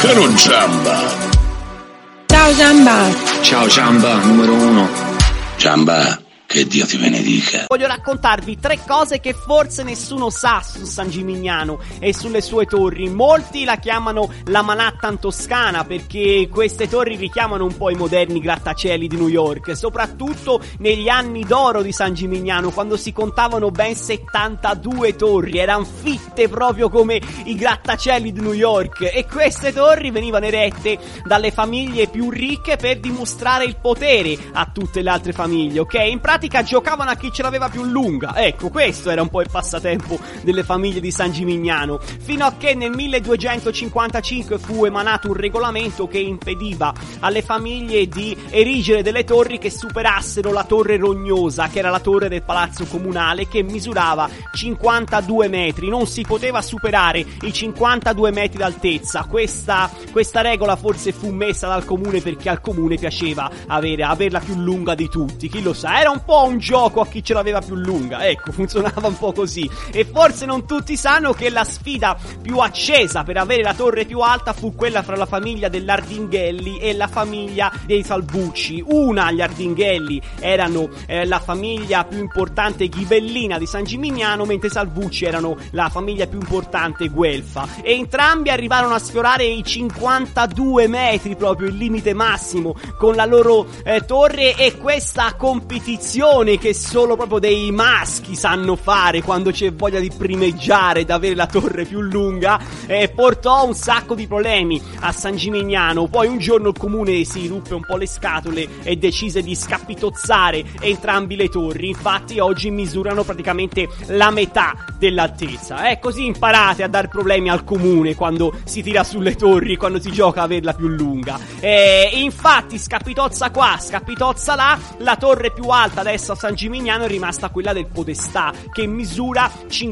Caro Giamba. Ciao Giamba. Ciao Giamba, numero 1. Giamba, che Dio ti benedica. Voglio raccontarvi 3 cose che forse nessuno sa su San Gimignano e sulle sue torri. Molti la chiamano la Manhattan toscana perché queste torri richiamano un po' i moderni grattacieli di New York, soprattutto negli anni d'oro di San Gimignano, quando si contavano ben 72 torri, erano fitte proprio come i grattacieli di New York, e queste torri venivano erette dalle famiglie più ricche per dimostrare il potere a tutte le altre famiglie, ok? In pratica giocavano a chi ce l'aveva più lunga. Ecco, questo era un po' il passatempo delle famiglie di San Gimignano, fino a che nel 1255 fu emanato un regolamento che impediva alle famiglie di erigere delle torri che superassero la torre rognosa, che era la torre del palazzo comunale, che misurava 52 metri. Non si poteva superare i 52 metri d'altezza. Questa regola forse fu messa dal comune perché al comune piaceva averla più lunga di tutti, chi lo sa, era un po' un gioco a chi ce l'aveva più lunga, ecco, funzionava un po' così. E forse non tutti sanno che la sfida più accesa per avere la torre più alta fu quella fra la famiglia dell'Ardinghelli e la famiglia dei Salvucci. Gli Ardinghelli erano la famiglia più importante ghibellina di San Gimignano, mentre i Salvucci erano la famiglia più importante guelfa, e entrambi arrivarono a sfiorare i 52 metri, proprio il limite massimo, con la loro torre. E questa competizione che solo proprio dei maschi sanno fare quando c'è voglia di primeggiare, da avere la torre più lunga, portò un sacco di problemi a San Gimignano. Poi un giorno il comune si ruppe un po' le scatole e decise di scappitozzare entrambi le torri. Infatti oggi misurano praticamente la metà dell'altezza. Così imparate a dar problemi al comune quando si tira sulle torri, quando si gioca a averla più lunga. Infatti scappitozza qua, scappitozza là, la torre più alta adesso a San Gimignano è rimasta quella del Podestà, che misura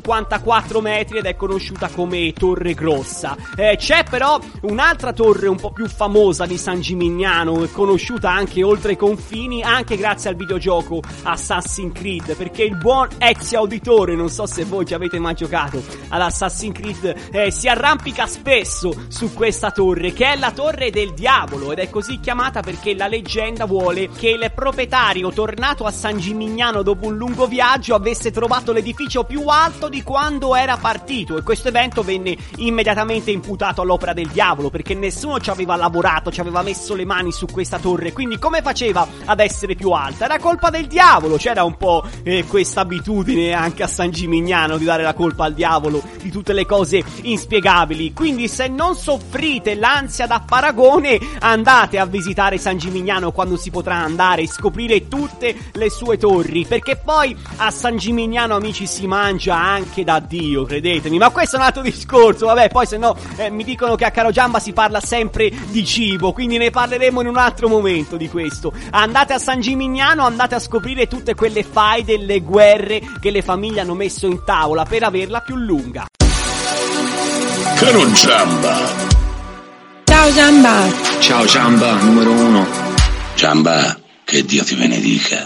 54 metri ed è conosciuta come Torre Grossa. C'è però un'altra torre un po' più famosa di San Gimignano, conosciuta anche oltre i confini, anche grazie al videogioco Assassin's Creed, perché il buon Ezio Auditore, non so se voi ci avete mai giocato all'Assassin's Creed, si arrampica spesso su questa torre, che è la Torre del Diavolo, ed è così chiamata perché la leggenda vuole che il proprietario, tornato a San Gimignano dopo un lungo viaggio, avesse trovato l'edificio più alto di quando era partito, e questo evento venne immediatamente imputato all'opera del diavolo, perché nessuno ci aveva lavorato, ci aveva messo le mani su questa torre, quindi come faceva ad essere più alta? Era colpa del diavolo. C'era un po' questa abitudine anche a San Gimignano di dare la colpa al diavolo di tutte le cose inspiegabili. Quindi se non soffrite l'ansia da paragone, andate a visitare San Gimignano quando si potrà andare e scoprire tutte le sue torri, perché poi a San Gimignano, amici, si mangia anche da Dio, credetemi. Ma questo è un altro discorso, vabbè, poi se no mi dicono che a Caro Giamba si parla sempre di cibo, quindi ne parleremo in un altro momento di questo. Andate a San Gimignano, andate a scoprire tutte quelle faide, le guerre che le famiglie hanno messo in tavola per averla più lunga. Caro Giamba. Ciao Giamba. Ciao Giamba, numero 1. Giamba, che Dio ti benedica.